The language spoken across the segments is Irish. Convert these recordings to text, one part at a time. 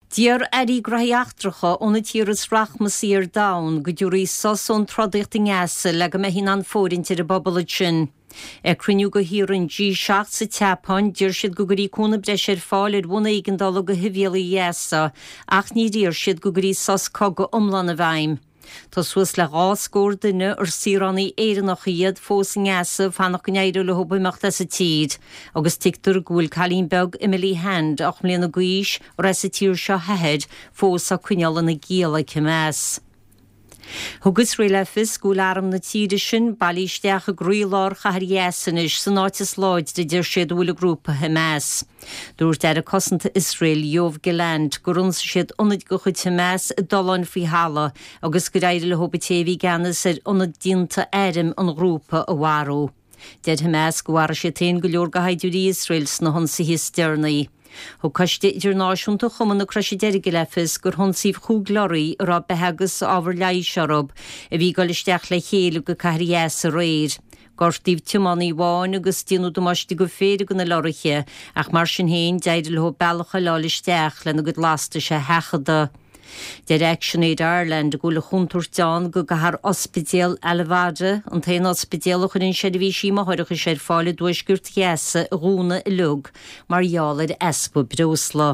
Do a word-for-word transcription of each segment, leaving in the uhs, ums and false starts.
Díar erí graíachtracha óna tíras rachmasí ar dain go dúirí sosún trodacht in easa le go mehín an fórinte a bobbal sin. E cruniú go hírann G seach sa teapáin dír siad go gurí cúna breis ar fáil ar bhna igandala go hivéala iesa ach ní dír siad go gurí sos coga umlan a bhaim. Tá suas le gá scór duine ar síránaí éireannach iad fós in easa fannach go néidir le hobaimach sa tíd, agus tictar gúil Calín beg Emily Hand ach mléana guis ar esa tír seo head fós a cuineala na géala cemás. Thugus ré lefis gúil arm na tíide sin bailísteach a grúilár chahar iessanis san áitis láid de dir siad bhfuil a grúpa Hamas. Dúirt ar a cosanta Israel Yoav Gallant go runsa siad ionad go chuid Hamas a dolan fí hala agus go raibh le hobatéhí ganas ar ionad dínta éirim an grúpa a bharú. Dead Hamas go bhhar sé téin go leor go haidiúí Israel sna honsa histeirnaí. Ho caiiste idir náisiúnta chuman na cruisi deirige lefis gur honsíh chúglarí ar bethegus ábhar leisearab a bhí go listeach le chéile go cairías a réir. Gortíh timánaí bháin agus tíanú domáistí go féidir go na loriche ach mar sin héin deidir le ho bealacha lá listeach le na go lásta se hechada. Deir ActionAid Ireland go le chuntúirteán go gahar ospidéal Alvada an taon ospidéalach in séidir bhí sí maithreacha séir fáile dúisgurt gheasa a rúna i lug mar jálaid espa brosla.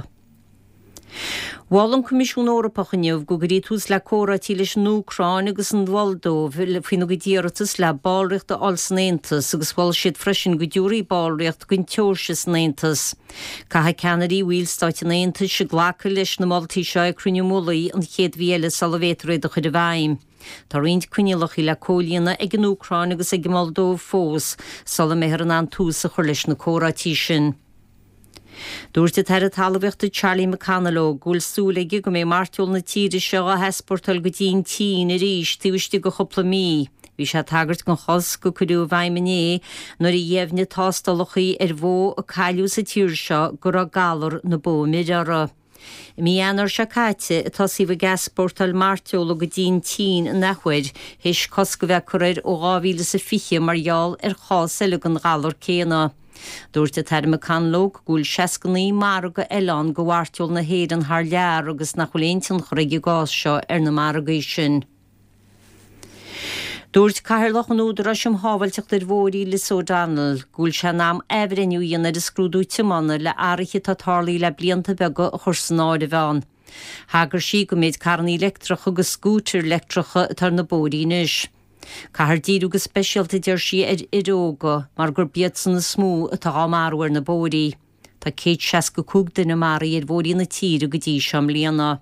Bháil an Comisiún Eorpach go gurí tús le córa tí leis an Ucráin agus an bhildó faoin go díoratas le báilreacht a Allsnéantas agus bháil siad freisin go dúirí báilreacht gon teorsas Néantas. Catha Canary bhílstáit an Néantas se ghlacha leis na moltaí seo cruniú mulaí an chéad bhéile salvéitréid a chud a bhaim. Tá riint cuinealach le cóilíonna ag an Ucráin agus ag Moldó fós sala méhar an an tús a chuir leis na córatí sin. Dúirte tar a talbhachtta Charlie McCanneló gúil súlaige go mé martiúil na tíide seo a hesportal go dtíon tí a ríis túiste go chopla mí. Bhí sé tagart go chos go chuú bhaiminé nuair i dhéimhne tástalchaí ar bhó a caiú sa tíir seo gur a galar na bómid ara. Mí anar se caite atá sí bh gasportal martiúla go dtíon tí a nachhuiid héis cos go bheith chuir ó gáhíle sa fiche margheall ar chása an galar céna. Dúirte tar McCanneló gúil seascannaí marga eán go bhhairteoil na héad an thar lear agus nach chuléontan chuige gás seo ar na margaí sin. Dúirt Cathairleach an údar sem hábhailteach ar bhórí le O'Donnell gúil se nám ehrenniu dhéana de scrúdú timanna le áiriche tá tarlaí le blianta bega a chur snáid a bhean. Hagur sí go méid carnaí lectracha agus scútir lectracha tar na bórí níis. Cahar díú go speisialta deir si ar iróga mar gur bead san na smú atá marúir na bórí. Tá céad seas go cúg duine marí ar bórí na tíre go dtí sem líana.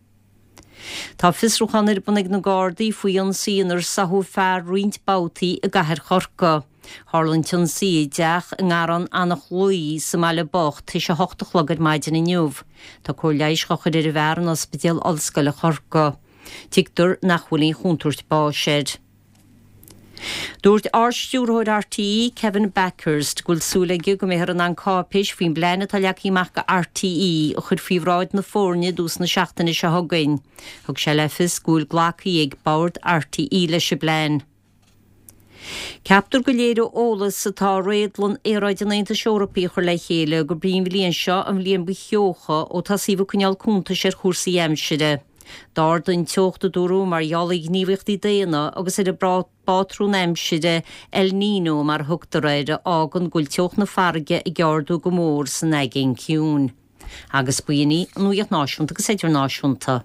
Tá fisrúchan ar bunig na Gardaí faoi an síonar sathú fearr roint bátaí a gahar chorca. Harlanton sí deach an gáran annach luí sa meile bocht tí se hochtach lagad maidin in nniuh. Tá cóir leiis chochad ar a bhearan ospidéal allscoile chorca. Tictar nachhuilí chuntúirt báisiid. Dúirt áirstúrthóid R T E Kevin Backhurst gúil súlaige go méhar an an cápéis faoin bleanna tá leachíach go R T E a chud fíomhráid na fórne dús na seachtainna se thugain. Thug sé lefis gúil ghlachaí ag báirt R T E leis se blein. Ceaptar go léidir ólas atá réadlann éráid an Aontas Eorpaí chuir le chéile go bríon bhíonn seo an bhíonn bucheocha ó tá síomh cuineál cúnta sé chósaí aimside. Dar den teochta dúrú mar jaalaigh níomhachtí déana agus ar a bátrún aimside El Nino mar thugtar réide ágan gúil teocht na farge i gceardú go mór san aigéin ciún. Agus buoine an nuíocht náisiúnta agus idir náisiúnta.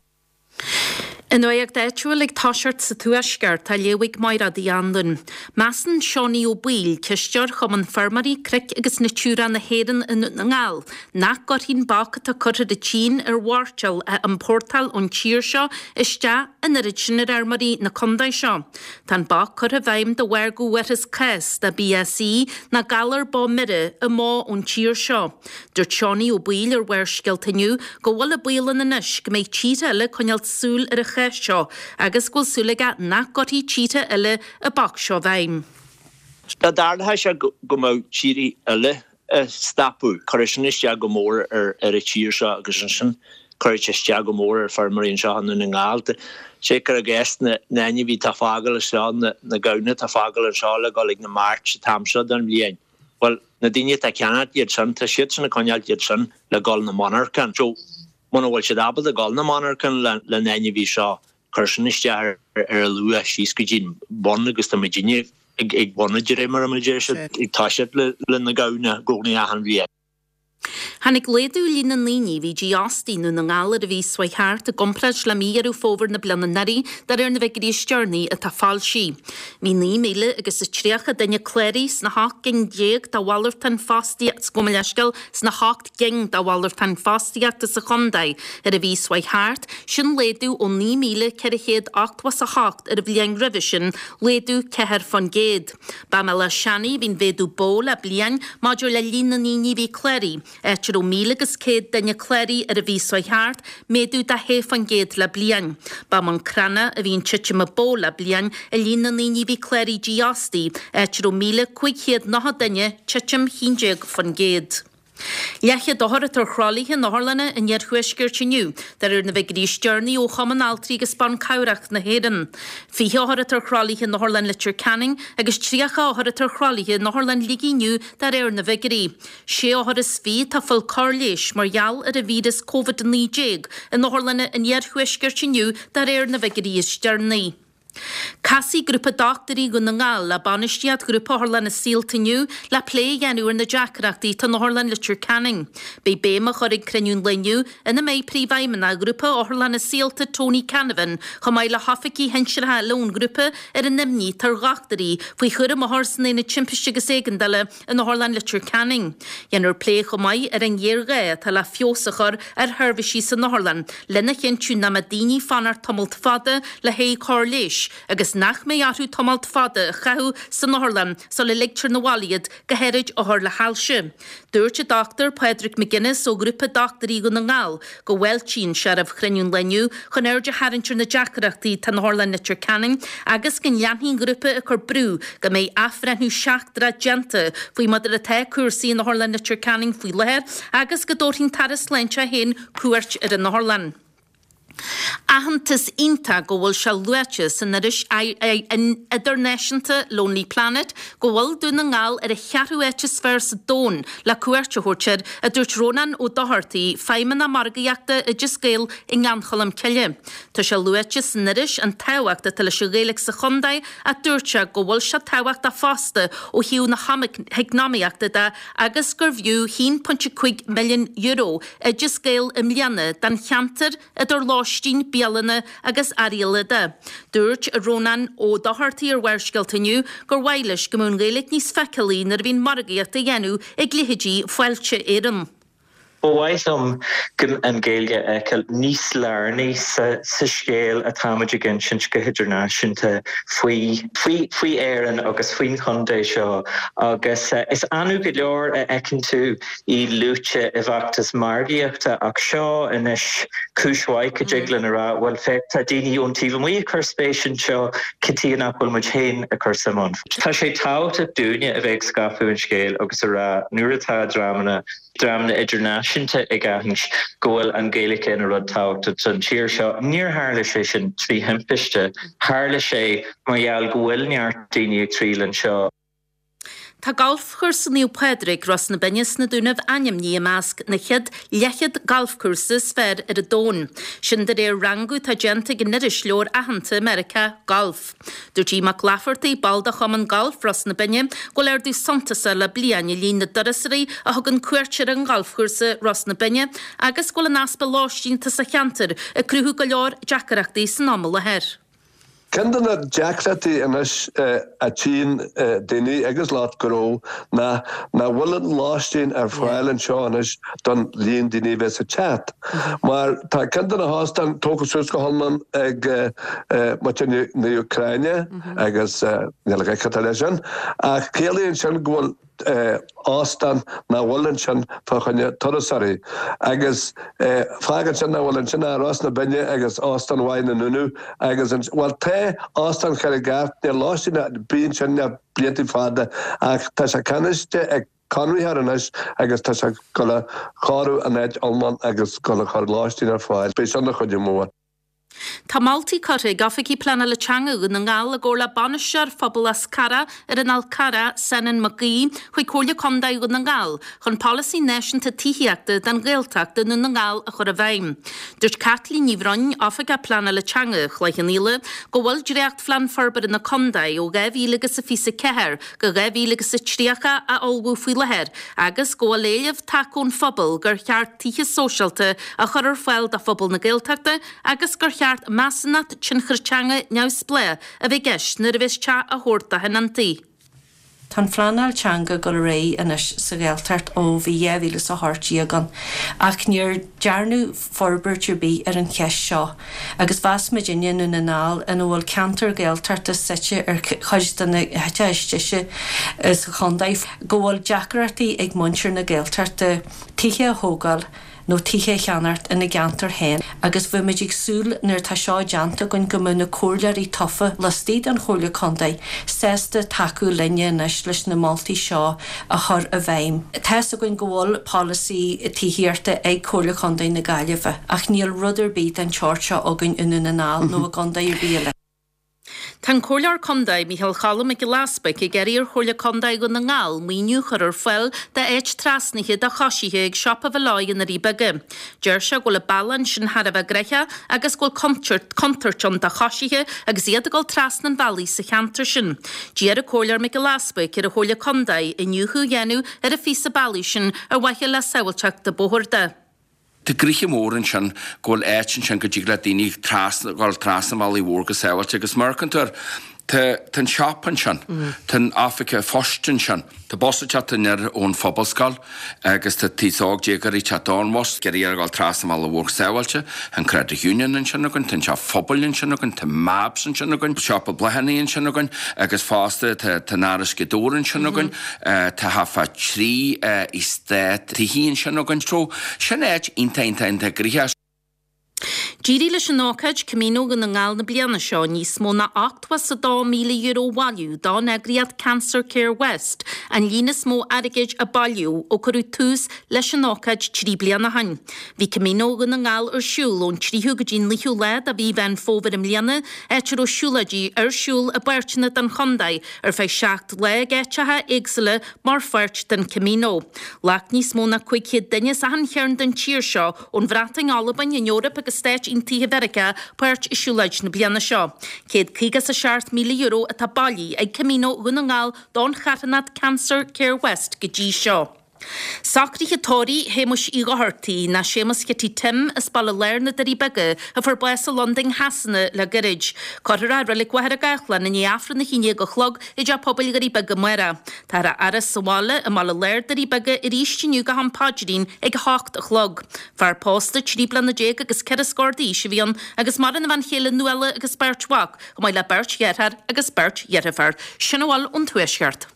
In oiag deitúil ag táisiart sa tuaisceart tá léigh maira dí andan. Measan Seaní Ó Bail cistear chum an fermarí cric agus na túra na héan in na ngáil. Nach gur hín bacha tá chuir de Chín ar bhhairteil a an portal ón tíir seo iste in irid sin ar armarí na condaid seo. Tá bach chuir a bhaim de bhhair go wetas ces de B S I na galar bá mire a má ón tíir seo. Dúirt Seaní Ó Bail ar bhhair scialtaniu go bhfuil a bailan na nuis go méid títe eile chuinealt súl ar a seo agus go súlaga nach gotí títe eile a bach seo bhaim. Tá dartha se go mó tíri eile stapú choirisiniste go mór ar ar a tíir seo agus sin choiriste go mór ar farmarín seo an na ngáilta. Sé gur a gceist na naine bhí tá fágal seo na gabhna tá fágal an seo le gáil na máirt tamseo don bbliain. Well, na daine tá ceannat iad sin tá siad sin na coinealt iad sin le gáil na monarchan. So Mona bhfuil siad abal a gáil na manar can le naine bhí seo chuirsiniste ar a luú a síos go dtín bon agus tá Virginia ag bonna de ré mar am ag táisiad le na gabhna gcónaí a an bhí. Hannig léadú lína líní bhí dí ástínú na ngála a bhí swaithart a gompraid le míarú fóver na blana narí dar ar na bheitgurí stearnaí a tá fáilsí. Bhí ní míle agus is tríocha daine cléirí sna hach ging déag dá bhhailirtain fástiacht go leiscail sna hacht ging dá bhhailirtain fástiacht a sa chundaid ar a bhí swaithart sin léadú ó ní míle ceirichéad acht was a hacht ar a bhliang revision léadú ceir fan géad. Ba me le seanní bhín véadú ból a bliang maidir le lína líní bhí cléirí. Etir ó mílegus céad daine cléirí ar a bhí soithart, méadú da héf an géad le bliang. Ba man crana a bhín titim a ból a bliang a lína líní bhí cléirí díastí, etir ó míle chuig chéad naha daine titim híndeag fan géad. Lecha dohar tar chrálíthe náharlanna in near chuisgirtiniu, dar ar na bheitgurí stearnaí ó chaman altrí gus ban cabhracht na héan. Fihe áhar tar chrálíthe náharlan litir canning agus tríocha áhar tar chrálíthe náharlan ligíniu dar ar na bheitgurí. Sé áhar is fí tá fuil carléis mar geall ar a vídas COVID nínéag in náharlanna in near chuisgirtiniu dar ar na bheitgurí stearnaí. Casí grúpa doctorí go na ngáil le banistead grúpa Harlan na síltaniu le plé genúar na Jackreachtaí tá Harlan litir canning. Bei béma chorig creniún leniu ina mé príomhhaimmen na grúpa Harlan na sílta Tony Canavan chu mai le hafací henseirthe lón grúpa ar an nimní tar gachtarí faoi chur a harsan na timpiste go ségandala in Harlan litir canning. Jennar plé chu mai ar an ghéirgé tá le fiosachar ar thurbhisí san Harlan lena chéintú na madíní fanar tomult fada le hé carléis. Agus nach mé atú tomalt fada chaú san Harlan sa le lecture na waliad gohéid ó le halse. Dúirte doctor Patrick McGuinness ó grúpa doctorí go na ngáil go bhfuiltín searabh chreniún leniu chun airde harintir na Jackreachtaí tan Harlan litir canning agus gin leanhín grúpa a chur brú go mé afrenú seachtra genta faoi mad a te cuasaí na Harlan litir canning faoi leir agus go dóirhín taras leintse hen cuairt ar an Harlan. Ahantas inta go bhfuil se luaite san iris idirnáisiúnta Lonely Planet go bhfuil dú na ngáil ar a chearúéite sfér sa dón le cuairte thuirtear a dúirt Rónan ó Doherty feimmen na margaíachta i giscéil i nganchalam ceile. Tá se luaite san iris an táhaachta tal se réalaigh sa chundaid a dúirte go bhfuil se táhaachta fásta ó hiú na heagnáíachta da agus gur bhiú one point five milliún euro i giscéil im lianna dan cheantar idir Stín Bialana agus Arialada. Dúirt Rónan ó Doherty ar bhairsceiltaniu gur bhailis go mún réalaigh níos feicealaí nar bhín margaíochta dhéanú ag glithidí foiilte éireann. Bhhaithom an ggéilge eiceil níos learnaí sa scéal a táimeide gin sin go idirnáisiúnta faoi éireann agus faoin chundaid seo agus is anú go leor a eicinn tú í lúte i bhachtas margaíochta ach seo inis cúismhaid go déaglann ará bhfuil féit tá daoine ón taobh muí a chur spéisisin seo citíana bhfuil muid chéin a chur samán. Tá sé tábhachta dúine a bheith scathú an scéal agus ará nuair atá drámanna Dramna idirnáisiúnta ag ahans gohfuil an Gaelic in a rud tábhachta san tír seo níor hála sé sin trí hempiste, hála sé mar gheall gohfuil neart daoine ag trílann seo. Tá golfchurs níú Padraig ras na binnes na dúnamh aim ní measc na chiad lechiad golfcursa sfér ar a dón. Sin de réir rangú tá genta gan niris leor ahananta America golf. Dúirtí mac lafartaí balda chaman golf ras na binne go leir dú santasa le blian i lín na dorasaí a thugann cuairtear an golfcursa ras na binne agus go an aspa láistínta sa cheantar a cruthú go leor Jackreachtaí san amla le heir. Kendana Jackreachtaí inis a tín daoine agus láat goró na na bhfuil láistín ar fáileann seo inis don líon daoine bheits a chat. Mar tá kendana hástan tóchas go honman ag mute na Ucraine agus nealacha Catalan ach céalaíonn sin gohfuil ástan na bhfuiln sin fáchanne torasarí agus fágan sin na bhfuiln sin arás na binne agus ástan bhain na nunu agus bhil té ástan chuir gart ne láisina bíon sin na bliantí fada ach tá sa caniste ag Conrihar anis agus tá se gola cháú a néid alman agus gola chuir láistín ar fáil, bé sin na chuidir mór. Tá Maltaí corrig gafaí plana le teanga na ngáil a ggóla banistear phobal as cara ar an alcara Senan McGee chuig cóla condaí go na ngáil chun policy nation ta tíhiachta dan gaeltachta na ngáil a chur a bhaim. Dúirt Kathleen Níomhráin ofacha plana le teanga chhlaichan íle go bhfuil dreacht flan forbar na condaí ó gaibhílagus sa fisa ceir go gaibhílagus sa tríacha a olbú faoi lehéir agus go léamh takeún phobal gur cheart títhe sóisialta a chur ar fáil da phobal na gaeltachta agus gur cheart masanat tsinchirteanga neus ble a bheith geist na bhís te a hórta henantí. Tá flanal teanga go ré inis sa gaeltart ó bhí dhéhíle sa háirtí agan ach níor dearnú forbirtir bí ar an cheis seo agus bhas Virginia nu na nál in bhfuil cantar gaeltart a site ar chuistanna heiteiste is chundaid go bhfuil deacartaí ag muintir na gaeltart a tithe a thógáil nó tithe cheanart ina gantar hen agus bfu meidig súl nuair tá seo deanta gon go muna cóirlaí tofa le stíad an chola condaid sésta taú linne inis leis na Maltaí seo a chur a bhaim. Tás a gon gohfuil policy tíhiarta ag chola condaid na Gaillimhe ach níl rudidir bíd an teirte agan ina na nál nó a condaid ar bíle. Tan cólar condaid Michael Challam ag lasbaic i gerir chola condaid go na ngáil míniu chur ar fel de éit trasnithe da chosithe ag siop a bhláid in a ríbege. Deir se go le balan sin har a bheith grecha agus go contartion da chosithe agus iad a go trasnan valí sa chantar sin. Díar a cólar Michael lasbaic ar a chola condaid i nniuú dhéanú ar a fisa balí sin ar waithe le saoilteach de bóhorda. Tá gríthe mór an sin ggóil éitin sin go dtí le daoine gáil trasna bhí mhór go saoilte agus marcantar tan seapan sin, tan Africa fostin sin, Tá bosa tetain ar ón phobalscal agus tá tíág dégarí teánmos geí ar gáil trasna bhí mhór saoilte an Credit Union an sin agan, tan se phobalin sin agan, tá Mabs an sin agan, seapa blehannaíon sin agan agus fásta tá náras godóran sin agan, tá hafa trí i stéit tíhíonn sin agan tró sin éit intaintainta gríthe. Díri leis an ácaid cumínó gan na ngáil na bliana seo níos mó na achtas sa dá míle euro bhailiú dá negriad Cancer Care West an línas mó airigid a bailiú ó chuú tús leis an ácaid trí bliana hain. Bhí cumínó gan na ngáil ar siúl ón tríú go dín liú lead a bhí bhein fóver am liana éitir ó siúladí ar siúl a buirtena den chondaid ar fé seacht le géitethe éagsile mar fuirt den cumínó. Leach níos mó na cuiiciad duine sa an chearn den tíir seo ón bhrating Alban in Europa agus stéit Intí America puirt isiúlaid na bliana seo. Céad cígas a seart míle euro a tá bailí ag cumínó gona ngáil don chatanat Cancer Care West go dtí seo. Sacríthe tóí héimus í gothartaí na sémas getí tim is balla léirna darí bege a for bues a London hasanna le garid. Cotar a rilik wahar a gachlan in iafran na chiné go chlog i de pobl garí bege muera. Tar a aras samála a mala léir darí bege i rístiniu go hampáidín ag hácht a chlog. Far posta tríblan na déag agus ceir scordí se bhíon agus mar an van chéile nuile agus bertwag go mai le bert jetar agus bert jetafar. Sinnaháil ón tuisgart.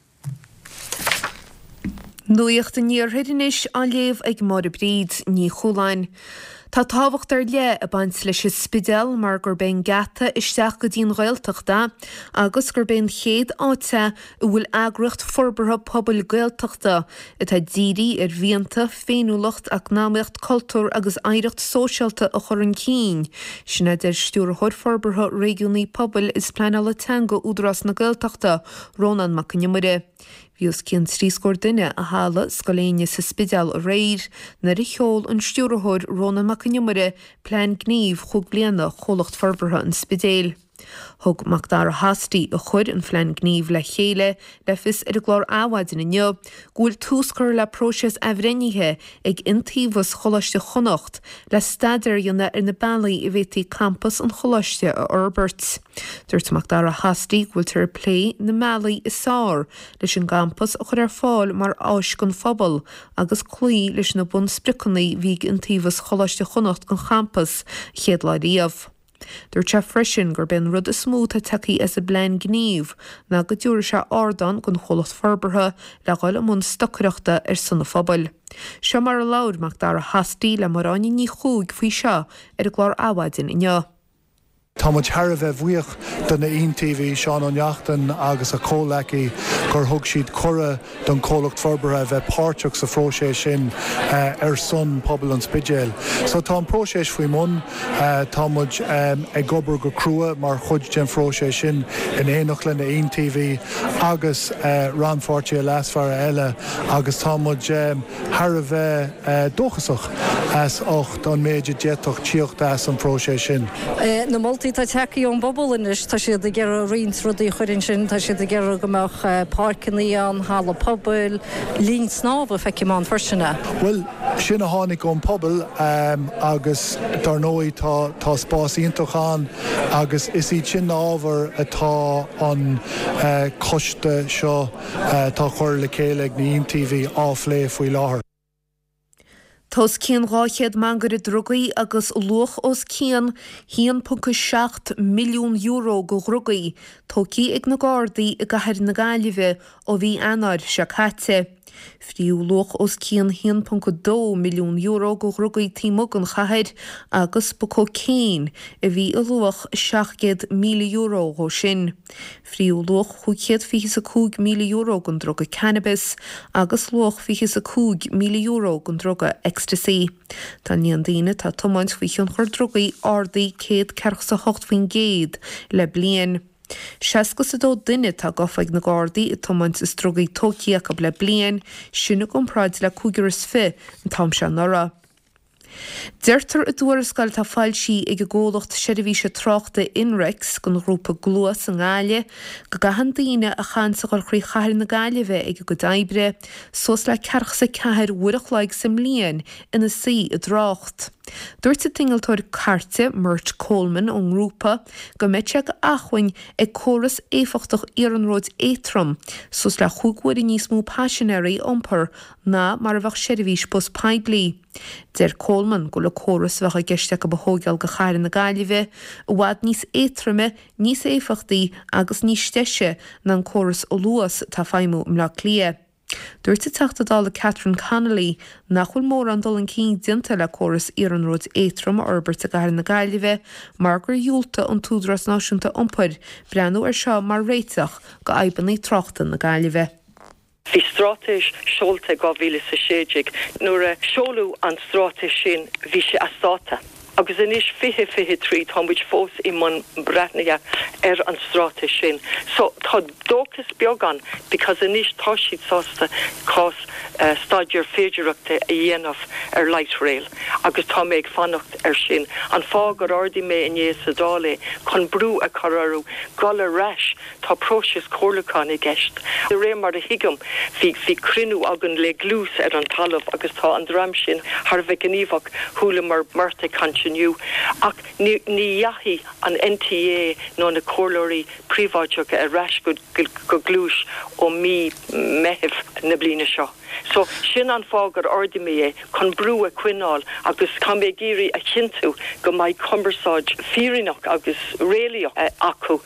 Nuíocht a níorthirinis an léamh ag mar a bríd ní choláin. Tá táhacht ar le a baint leis is spidal mar gur ben gata isteach go dtíon ghailteachta agus gur ben chéad áte a bhfuil agracht forbartha pobl gailteachta i tá dírí ar bhíonanta féinúlacht ach námaocht cultúr agus éireacht sóisialta a chur an cín. Sinna der stúr thir forbartha régiúnaí pobl is pleanal le teanga údras na gailteachta Rónan Macinimire. Bhíos cinn trí scór duine a hála scoléine sa spidal a réir na richeol an stúrathir Róna Macinimire plean gníomh chug bliana cholacht forbartha an spidéal. Thug Macdara Hastí a chud an phlean gníomh le chéile le fis ar a glár áhaidin inniu, gúil túscar le próses ahrenithe ag intíomhas cholaiste chonacht le staidir dhéanana ar na bailí i bhétaí campus an cholaiste a Urbert. Dúirt Macdara Hastí gúil tar plé na mealaí is sár leis an campus a chur ar fáil mar áis gon phobal agus clí leis na bun spricannaí bhí intíomhas cholaiste chonacht gon campus chéad le riamh. Dúir te freisin gur ben rud a smód a taí as a blein gníomh na go dúir se ádan gon cholacht forbartha le gáil am mún stocreachta ar sanna phobal. Seo mar a lair Macdara Hastí le marráine ní chúig faoi seo ar a glár áhaidin inniu. Tá muid thar a bheith bhuíoch don na one T V Seán Ó Neachtain agus a cólaí gur thug siad cura don cólacht forbartha bheith páirteach sa phróséis sin uh, ar son pobl an spidéil. So tá an próséis faoi mun, uh, tá muid um, ag gobar go crua mar chuid den phróséis sin in éanach le na one T V agus uh, ranfortí a lasfar eile agus tá muid um, thar a bheith uh, dóchasach as ocht an méidir détoch tíocht as an próséis sin. Uh, na multi tá teí ón bobbal inis tá siad a ggéar rins rudí chuirinn sin tá siad a ggéar gomach uh, páircinní an hála poblbal lín snáb a feicimán farsinna. Well, sin a tháinig ón pobl um, agus dar nóí tá, tá spásíontachán agus is iad sin ábhar atá an uh, coiste seo uh, tá chuir le céile na one T V áflé faoi láthair. Tás cían ráchéad mangur i drugaí agus luch os cían one point seven milliún euro go rugaí tócí ag na Gardaí i gcathair na Gaillimhe ó bhí anar se caite. Fríú luch os cían one point two milliún euro go rugaí tímog an chathair agus bocó céin a bhí i luch seachcéad míle euro go sin. Fríú luch chuchéad fichas a cúg míle euro gon droga cannabis agus luch fichas a cúg míle euro gon droga ecstasy. Tá níon daine tá tomáint fichion chuir drogaí ardaí céad cearch sa hocht faoin géad le blian. Seascas a dó duine tá gofaig na Gardaí i tomáint is drogaí tóciach a le blian sinna compráid le cúgur is fi an tam se nora. Deirtar a dúrascail tá fáilsí ag ggólacht seirbhíse tráchta Inrex gon grúpa gluas an gáile go gahan daine a chansa gur chrí chathair na Gaillimhe ag go daibre sos le cearch sa chathair uirich leig sam líon ina sí a drácht. Dúirt a tingaltóir carte Mert Coleman ón grúpa go mbeidse go achhain ag córas éfachtach ar an ród étram sos le chuúghuiir níos mó passionary iompar ná mar a bheith seirbhís bus peidlí. Der Coleman go le córas bheith a gceiste go bthógeal go chathair na Gaillimhe a bhfad níos étrame, níos éfachtaí agus níos steise ná an córas ó luas tá feimú mla clia. Dúirt a teachtadála Catherine Connolly nachfuil mór an dul an cín dinta le córas ar an ród étram Albert a gcathair na Gaillimhe mar gur dúilta an túdras náisiúnta iompar breanú ar seo mar réiteach go aibbannaí tráchta na Gaillimhe. Bhí strátais seolta go bhíle sa séideag nuair a seolú an strátais sin bhí sé astáta. Agus inis fihe fihe trí támuid fós i man bratnaige ar an strátais sin. So tá dóchas beagán because inis tá siad sásta cás uh, staidir féidireachta a dhéanamh ar light rail agus tá méid fannacht ar sin. An fágur ordaí mé in éas a dála chun brú a cararú gala reis tá prósis córlacán i gceist. De ré mar a higam hí hí crinú agan le glús ar an talamh agus tá an dram sin har bheith gníomhach thula mar marta cantin nu ach ní jahi an N T A nó na córlóirí príváideach a reis go go glúis ó mí meheh na bliana seo. So sin an fágur ordaí mé chun brú a cuineáil agus can mé géirí a chinú go mbeidh conversáid fírinach agus réalaach uh, acu.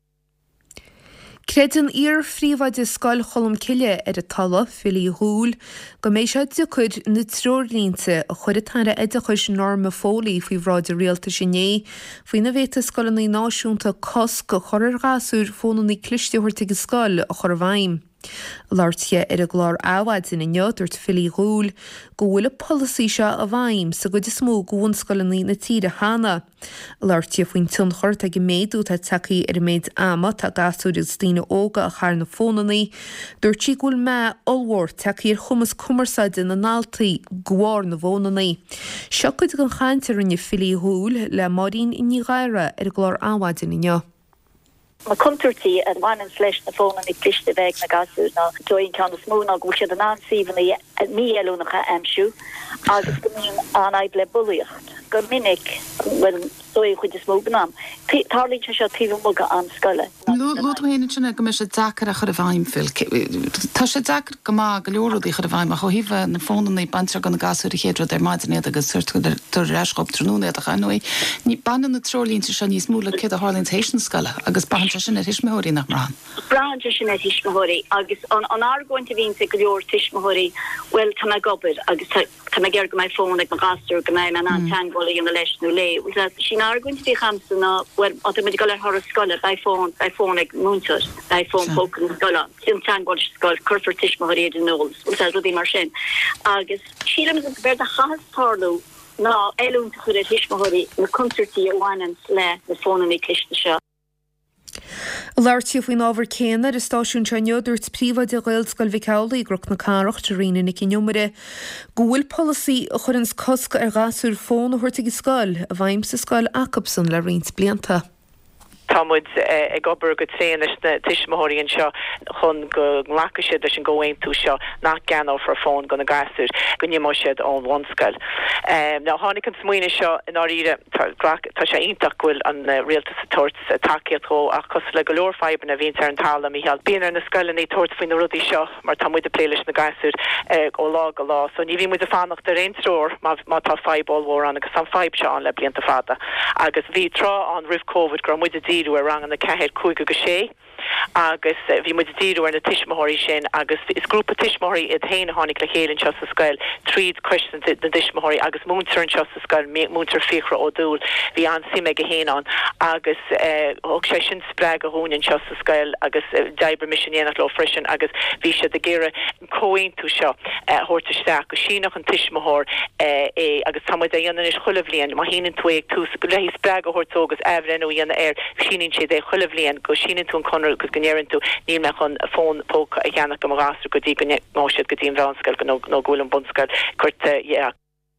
Credan ar phríomhaide scoil cholam ciile ar a talla fili húil go méid seo de chud na tróirlínta a chuir tanra idir chuis norma fólaí faoi bhráid a réalta sinné faoi na bhéta scoilnaí náisiúnta cos go choir gasúr fónaí clisteúirta go scoil a chur bhaim. Láirthe ar a glár áhaid in inneúirt fili húil go bhfuil a policy seo a bhaim sa go de smó gún scoilnaí na tíre hána. Láirthe faoin tún chuirt ag méadú tá tacaí ar méid ama tá gasúir is tíine óga a char na fónaí, dúirt tí gúil me olhór tacaí ar chumas cumarsaide na náltaí gháir na bhónaí. Seo go an chainte rinne fili húil le marín iní ghaire ar glár áhaid in inneo. Ma conturtí an bhain leis na fóna ag cliste bheith na gasú na doin can smúna go sé an ansíhanna mí eúnacha amsú agus go mín an aib le buíocht go minic dói chuid is smóganam. Tarlín se seo tíh muga an scoile. Lúhéine sinna go me sé dachar a chur a bhaimfil. Tá sé dachar go má go leorúdaí chur a bhaim a cho híh na fónaí bantre gan na gasú chéadú ar maidine agus suirú reisgop trúna a chaúí. Ní banan na trolínta se níos múla cé a Harlintation scoile agus ban sin a hisismóí nach bran. Bran sin a hisismóí agus an argóinte vín se go leor tismóí well can I go it agus can I get my phone like my gaster can I man tan go in the national lay was that she not going to be hamson na well automatic her scholar iPhone iPhone like moonter iPhone poken scholar sin tan go school curfer tish mahari de knowles was that the marchen agus she lim is ver the has parlo na elun to the tish mahari the concerti one and sla the phone and clichte shot Láirtíí faoin ábhar céanna is stáisiún teaneo dúirt príomha de ghilscoil bhicála i gcroch na cáireacht riine na cinneomara. Gúil policy a churins cosca ar gasúr fón a thuirtaigh scoil a bhaim sa scoil Acobson le rins blianta. Támuid ag obair go tréan is na tiismóirí an seo chun go nglacha leis an ggóhain tú seo nach gan for fón go na gasúr go nimó siad ón bhanscail. Ná tháinig an smuoine seo in áíre tá sé ionach bhfuil an rialtas sa tuairt takeíottó ach cos le go leor feiban a bhíon ar an tála mícheall. Bíon ar na scoileann í tuairt faoin na rudaí seo mar támuid a pléiles na gasúr ó lá go lá. So ní bhí muid a fánach de réonstróir má tá feibáil mhór an agus an feib seo an le blianta fada. Agus bhí trá an rih COVID gur muid a díú a rang an na cehéad cúig go sé. agus bhí muid díú ar na tiismóirí sin agus is grúpa tiismóirí i héana tháinig le chéann seo sa scoil tríd cuisin na tiismóirí agus múntar an seo sa scoil múntar fichra ó dúil bhí an sime go héanán agus thug sé sin spre go húin seo sa scoil agus d'oibre misisinéanach le frisin agus bhí sé de géire cóhaintú seo thuirteiste go sinach an tiismóir é agus táid é dhéanaan is chuilehblionn má híanaan tú ag tú le hí spre go thuirtógus ehrenn ó dhéanana air síanann siad é chuilehblionn go síanann tú an conir gus gnéann tú níl me chun fón póca a dhéanach go marrású go dtí go náisiad go dtíon bhhanscail go nó gúil an bunscail chuirte yeah.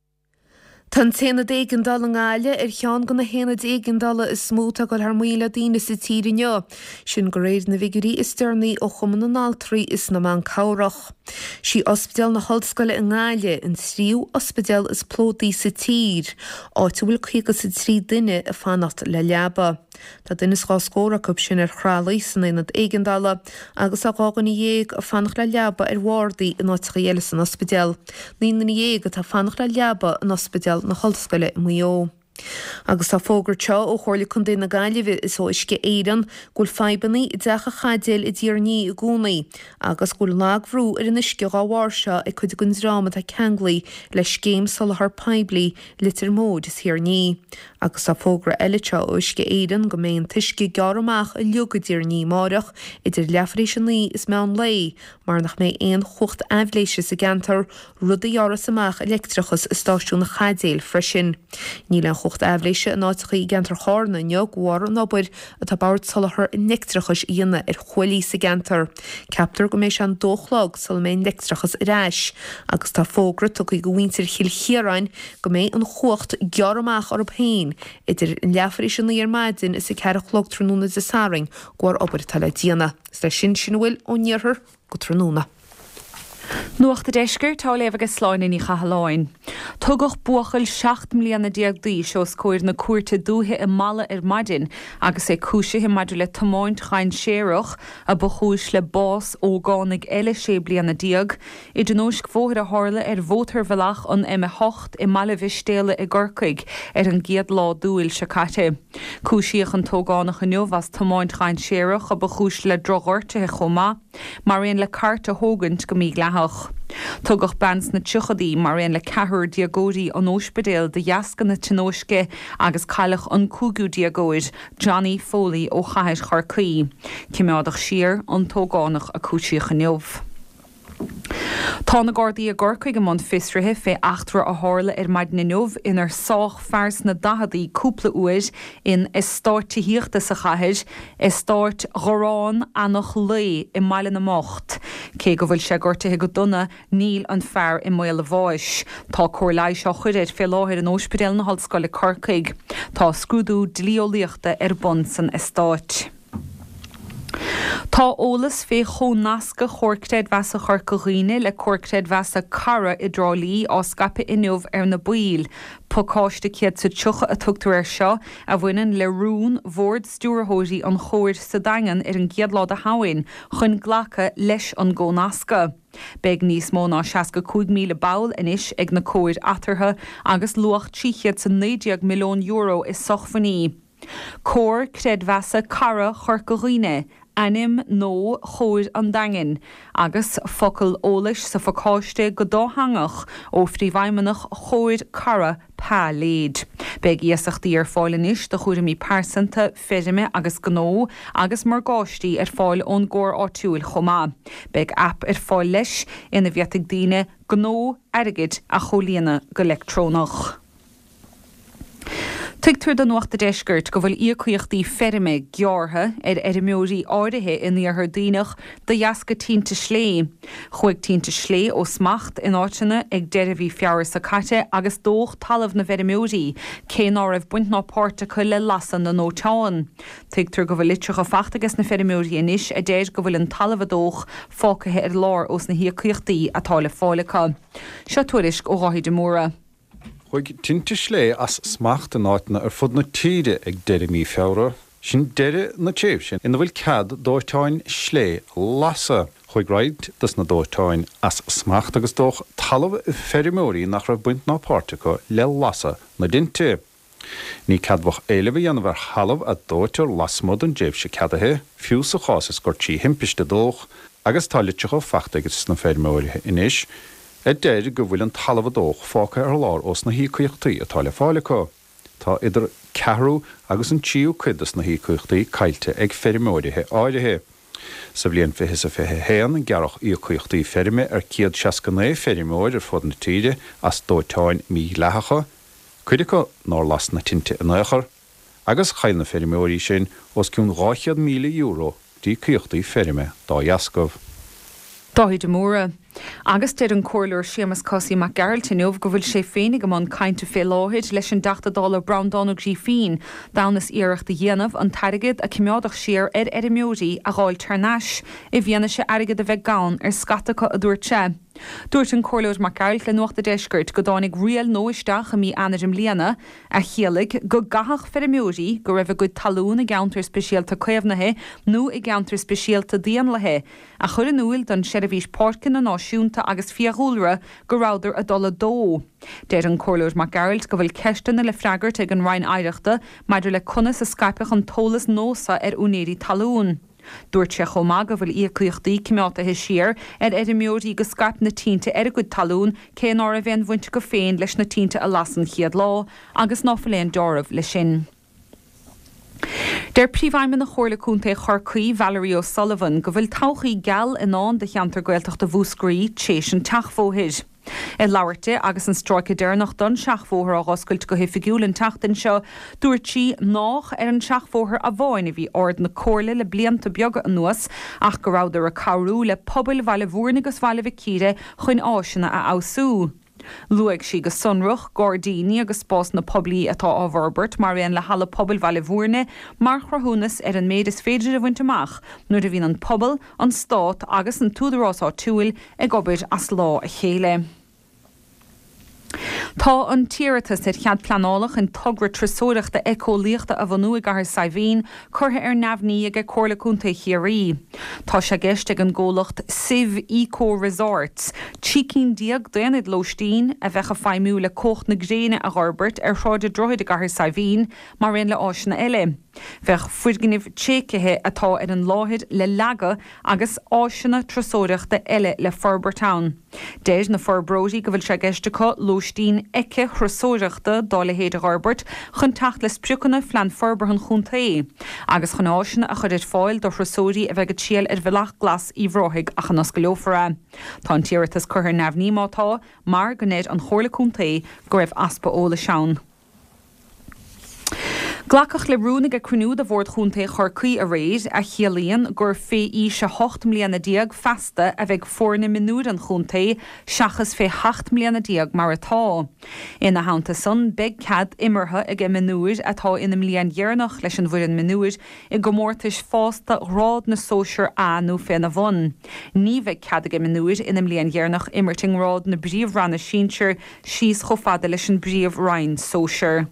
Tá téna dégan dal an gáile ar chean go na héna dégan dala is smúta go th míle daine sa tírineo. Sin go réad na bhigurí is stearnaí ó chuman an altrií is na man cáireach. Sí ospidal na hallscoile an gáile in tríú ospidal is plódaí sa tír, áit bhfuil chuige sa trí duine a fannacht le leaba. Tá duine gá scóra cub sin ar chrálaí san éad éigen dala agus a gágan na dhéag a fannach le leaba ar bhhardaí in áitchaéile san ospidal. Ní na dhéag a tá fannach le leaba an ospidal na hallscoile mó. Agus tá fógur teo ó chóirla chun déna gaiileh is ó isce éan gúil feibannaí i d decha chadéil i ddíorní i gúnaí, agus gúil lághrú ar in isce gáhhair seo ag chuid gon rámad a ceanglaí leis céim salthar peblií litir mód is hiarní. Agus tá fógra eile teo ó isce éan go mbeon tuisce gearamach a leoga ddíorní máireach idir leafréis an lí is meán lei, mar nach mé éon chucht eibhléise sa gantar rud a dhearas amach electrachas i stáisiún na chadéil freisin. Ní le chucht eibhléise an áiticha i gantar chána neoghhar an obair a tá bairt salthar in nectrachas íana ar chuilí sa gantar. Captar go mééis an dóchlag sal mé nectrachas iráis, agus tá fógra tu go bhhaintir chiil chiaráin go mé an chucht gearamach ar a péin idir in leafréis an íar maidin is i ceirichlog tróna de saring goir obair tal le díana. Sta sin sin bhfuil ó níorthar go tróna. Nuach de deisgur tá léh agus sláin in í chahaláin. Tugach buchail seacht mlíana diaagdaí seos cóir na cuairte dúthe i mala ar maidin agus é cúise hi maidir le tomáint chain séireach a bochúis le bás ógánig eile sé bliana diaag, i d nóisc fóthir a hála ar bhótar bhealach an M hocht i mala bhistéile i gcorcaig ar an giad lá dúil se caite. Cúisiach an tógánach an neomhas tomáint chain séireach a bochúis le drogirte he chomá, mar réon le carta hógant go mí gleach. Tugach bans na tuchadaí mar réon le cethir diagóí an óspedéal de jaascan na tinóisce agus cailech an cúgú diagóid Johnny Foley ó Chairs Charcaí. Cimeádach siar an tógánach a cúisiach an neomh. Tá na Gardaí a gcorcaig go món fisrithe fé achtra a hála ar maid na neomh inar sách fers na dahadaí cúpla uair in is stáit tííochta sa chaid, is stáit ghorán annach lé i maile na mocht. Cé go bhfuil sé gortathe go duna níl an fearr i mile bháis. Tá cóirlaid seo chuidir fé láthir an óspidéal na hallscoile Corcaig. Tá scrúdú dlíolaíochta ar bun san is stáit. Tá ólas fé chónasca chorctéid bheasa chorcaghine le chorctéid bheasa cara i drálíí á scape inniuh ar na buil. Pocáiste ciad sa tucha a tugtar ar seo a bhainean le rún mhórd stúrthóidí an chóir sa dagan ar an giadlád a hain chun ghlacha leis an gcónasca. Beg níos mó ná seaca cúig míle bail inis ag na cóir atartha agus luach tríchiad sa néideag milliún euro is sochfaní. Cór cred bheasa cara chorcaghine anim nó chóir an dangin, agus focail ólais sa facáiste go dóhangach ó phríomhaimeanach chóir cara pá léad. Beg iasachtaí ar fáilenis do chuir mí pásanta feirime agus gnó agus mar gáistí ar fáil ón gcóir áitiúil chomá. Beg app ar fáil leis ina bheatag daoine gnó airgid a cholíana go electrónach. Tuigtar don nuachta deisgurt go bhfuil íochaíochtaí ferime geartha ar erimióí áirithe in ar daoinech do dheasca tínta slé. Chuig tínta slé ó smacht in áitina ag deirbhí feabhar sa caite agus dóch talamh na bheirimióí cé ná raibh buint ná páirrta chu le lasan na nóteáin. Tuigtar go bhfuil litreach a fachtagus na bheirimióí inis a déir go bhfuil an talamh dóch fácathe ar lár os na íochaíochtaí atá le fálacha. Seo tuairisc ó Ráithí de Móra. Chuig tinte slé as smacht an áitna ar fud na tíide ag deire mí feabhra, sin deire na téibh sin ina bhfuil cad dóirteáin slé lasa. Chuig raid dus na dóirteáin as smacht agus dóch talamh feirimióí nach raibh buint ná páirrta le lasa na dinte. Ní cadbhach éileh dhéanamh ar halamh a dóirtear lasmód an déibh se cadathe, fiú sa chásas gur tí himpiiste dóch agus táilteach ó fachtagus na feirimióí inis, é déir go bhfuil an talamh dóch fáca ar lár os na hícuíochtaí atá le fálacha. Tá idir ceathrú agus an tíú cuidas na hícuíochtaí cailte ag feirimióirithe áirithe. Sa bblion fiche sa fiche héan an gearach íochaíochtaí feirime ar ciad seascané feirimióir ar fud na tíide as dóitáin mí leathacha, cuideacha ná las na tinte in éachar, agus chail na feirimióirí sin os ciún ráichead míle euro dí cuíochtaí feirime dá dheascamh. Ráithí de Móra. Agus deir an cóirleir Seamus Cosí Mac Geraltinmh go bhfuil sé féinnig am an cainte fé láthid leis an deachta dála Brown Donach sí fin, dánas iireachta dhéanamh an tairigid a cimiádach siar ar erimióí a gháil tarnáis i bhíana sé airigid a bheith gán ar scatacha a dúirte. Dúirt an cóirleir Mac Geralt le nuachta deisgurt go dánig rial nóisteach a mí anadim líana a chialig go gahach ferimióí go raibh go talún a geantar speisialta cuimhnathe nó i geantar speisialta díanlathe a chur an úil don seirbhís párcin na náisiúnta agus fiachúlra go ráidir a dul dó. Déir an cóirleir Mac Geralt go bhfuil ceistena le freagart ag an Rhain Aireachta maidir le conas a scaipach an tólas nósa ar únéirí talún. Dúirt sé chomá go bhfuil íochaíochtaí cimiátha siar ar erimióí go scaip na tínta ar a go talún cé ná a bhéon bhainte go féin leis na tínta a lasan chiad lá agus náfuléon deoramh le sin. Der príomhhaimime na chóirlaúnta Chorcaí Valerie O'Sullivan go bhfuil todhchaí geal inán de cheantar Gaeltachta bhúscraí tééis an teachmhóthaid. I labharte agus an stráice déirnach don seachmhóthar a ghoscailt go hifigiúil an teachtain seo dúirt si nach ar an seachmhóthar a bháin a bhí ord na cóirla le blianta beaga an nuas ach go ráidir a cabhrú le pobail bhaile bhuairna agus bhaile bhicíre chuin áisina a áusú. Luaig si go sunruch, Gordini agus spás na poblí atá ábharbert mar réon le hala pobail bhaile bhuairne mar chrathúnas ar an méid is féidir a bhainteach nuair a bhíon an pobail, an stát agus an túdarrás áitiúil ag obair as lá a chéile. Tá an tíiritas ar chead planálach an tugra tresóireachta ecólíochta a bhanú ag ar saibhín curtha ar neamhní ag cóirlaúnta chiarí. Tá sé gceist ag an ggólacht Civ Eco Resorts, tícinn diaag déanaid lóistín a bheitcha feimú le cócht na gréine a gharbert ar shráide droid ag ar saibhín mar réon le áisina eile. Bheith fuidginibh tsécathe atá ar an láthid le leaga agus áisina tresóireachta eile le Ferbertown. Déir na Ferbróí go bhfuil sé geisteá lóistín eice chrosóireachta dála héad a gharbert chun tacht le spriúcanna flean Ferberhan chuntaí, agus chun áisina a chuid fáil do chrosóirí a bheith go tíal ar bhealach glas í bhróthaigh a chanas go leofara. Tá an tíiritas chuthar neamhní mátá mar go néad an chóirlaúntaí go raibh aspa óla seán. Glacach le rúnig a cruú a bhór chunta Chorcaí a réid a chiaalaíonn gur fé í se hocht mbliana diaag festa a bheith fórna minúd an chunta seachas fé hecht mbliana diaag mar atá. Ina hánta san beg cad imirtha ag minúid atá ina mblion dhearnach leis an bhuiin minúid i go mórtais fásta rád na sóisiir anú féna bhain. Ní bheith cad ag minúid ina mblion dhearnach imirting rád na bríomhranna sínsir síos chofada leis an bríomhrain sóisiir.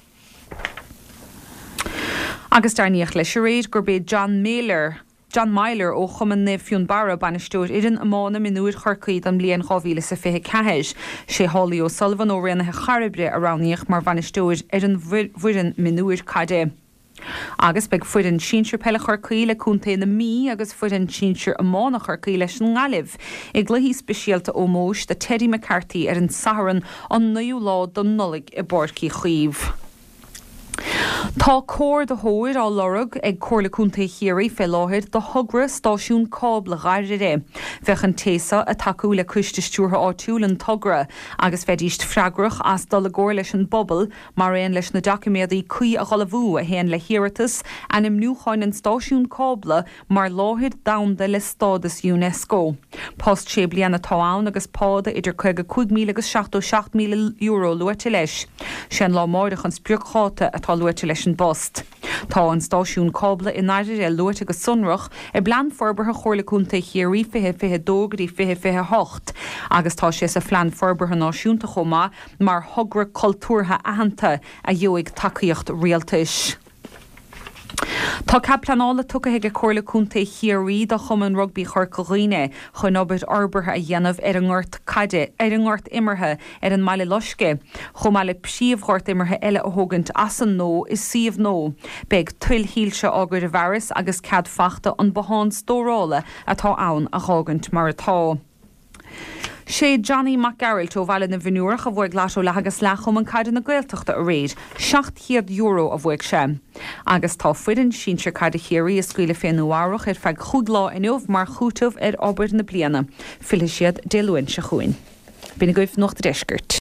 Agus darníoch leis réid gur bé John Mailer, John Mailer ó chuman na fiún bara banistúir idir amána minúid Chorcaí an blion chohíle sa fithe ceis. sé Holly O'Sullivan ó réanathe charabre a raníoch mar banistúir ar an bhuiin minúid caide. Agus beag fuid an síir pelle chucíile chunta na mí agus fuid an síir ammána chucíí leis an ngalibh. I gluhí speisialta ó Mós de Teddy McCarthy ar an saharan an nuú lá don nulig i borcí chuomh. Tá cór de hóir á lorug ag cóirlaúnta chéirí fé láthir do thugra stáisiún cábla gaiire ré. Bheith an téasa a takeú le cuiste stúrtha áitiúil an tugra agus fedíist freigrach as dul agóir leis an bobbal mar réon leis na documéadaí cuí a ghalahú a héan le hiiritas an im nniuáin an stáisiún cábla mar láthir damda le stádas UNESCO. Post sé blianana táán agus páda idir chuige cinque mille agus seachtó mille euro luite leis. Sin lá máireach an spríocháta atá luite leis an bost. Tá an stáisiún cábla in aidir é luite agus sunrach i blan forbartha chóirlaúnta chéirí fithe fithe dógraí fithe fithe hocht, agus tá sé sa phlean forbartha náisiúnta chomá mar thugra cultúrtha ahananta a dheoigh takeíocht rialtais. Tá cap planála tucha ag cóirlaúnta chéirí do chumann rugbí chorcaghine chun obair arbartha a dhéanamh ar an ngairt caide ar an ngairt imirthe ar an maiile losce. Chum meile príomhghairt imirthe eile a thugant as an nó is siomh nó. Beag tuil híilse águr a bharas agus cad fachta an beháin stórála atá ann a thugant mar atá. sé Johnny McGarrell tó bhile na bhinúach a bhfuig glasú le agus lechom an caidir na Gaeltachta a réad, seacht euro a bhfuig sé. Agus tá fuidan sínsir caidir chéirí is scuile féanúárach ar feig chuúd lá inmh mar chútamh ar obair na bliana. Fila siad déluin se chuin. Bína goibh nocht deisgurt.